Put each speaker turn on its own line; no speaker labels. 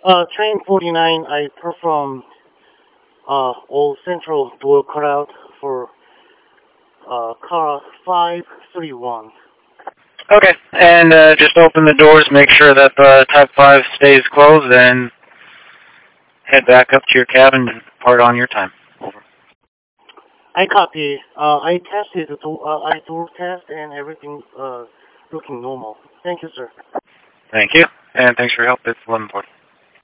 Train 49, I performed all central door cutout for car 531.
Okay, and just open the doors, make sure that the Type 5 stays closed, and head back up to your cabin and depart on your time. Over.
I copy. I tested the I door test and everything looking normal. Thank you, sir.
Thank you, and thanks for your help. It's 11:40.